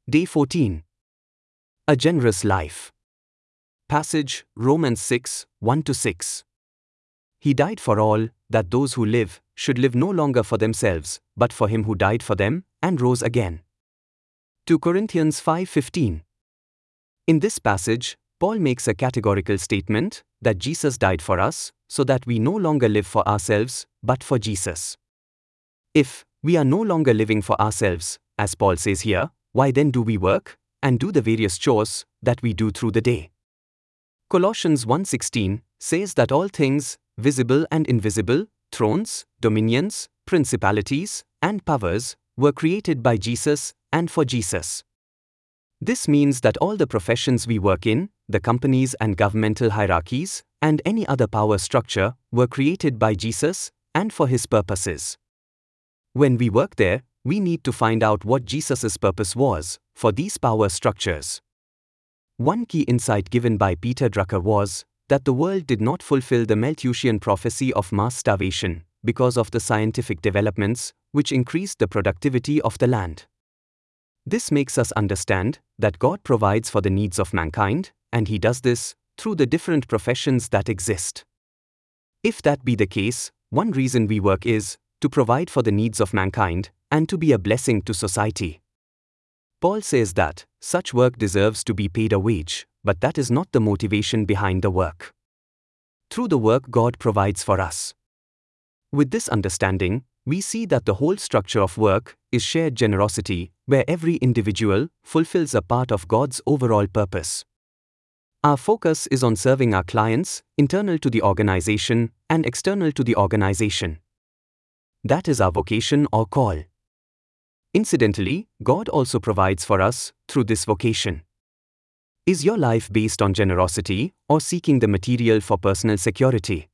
Day 14. A generous life. Passage, Romans 6, 1-6. He died for all, that those who live should live no longer for themselves, but for him who died for them and rose again. 2 Corinthians 5:15. In this passage, Paul makes a categorical statement that Jesus died for us, so that we no longer live for ourselves, but for Jesus. If we are no longer living for ourselves, as Paul says here, why then do we work and do the various chores that we do through the day? Colossians 1:16 says that all things, visible and invisible, thrones, dominions, principalities, and powers, were created by Jesus and for Jesus. This means that all the professions we work in, the companies and governmental hierarchies, and any other power structure were created by Jesus and for his purposes. When we work there, we need to find out what Jesus' purpose was for these power structures. One key insight given by Peter Drucker was that the world did not fulfill the Malthusian prophecy of mass starvation because of the scientific developments which increased the productivity of the land. This makes us understand that God provides for the needs of mankind, and He does this through the different professions that exist. If that be the case, one reason we work is to provide for the needs of mankind and to be a blessing to society. Paul says that such work deserves to be paid a wage, but that is not the motivation behind the work. Through the work God provides for us. With this understanding, we see that the whole structure of work is shared generosity, where every individual fulfills a part of God's overall purpose. Our focus is on serving our clients, internal to the organization and external to the organization. That is our vocation or call. Incidentally, God also provides for us through this vocation. Is your life based on generosity or seeking the material for personal security?